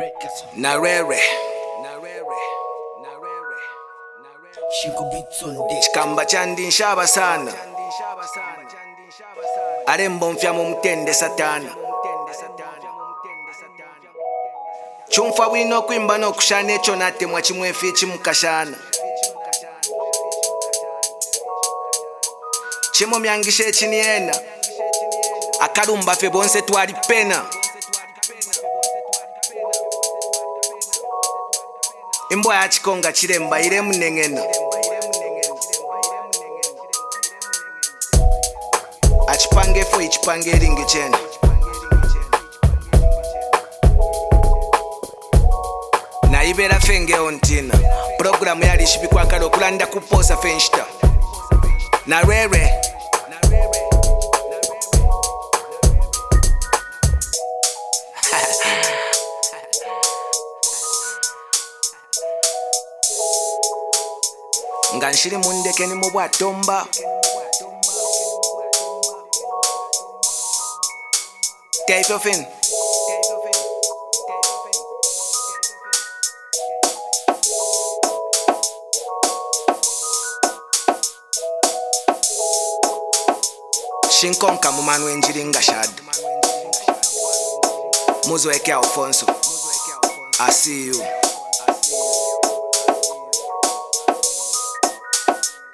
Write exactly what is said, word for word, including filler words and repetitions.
Narere Chikamba chandi nshaba sana Arembo mfya mu mutende satana Chumfa wino kwimba no kushane echo nate mwa chimwefi chimukashana Chimo myangishe chiniena Akarumba fe bonse twali pena Imbo ya chikonga chiremba ire munengena Achipange fo ichipange ringi chena Na ibera fenge ontina Programu yali shibikwa kalo kulanda kuposa fenshita Narere Nganshiri mundeke ni mubwa tomba Kaifofin Shinkonka mumanu enjiri ngashad Muzo eke Alfonso I see you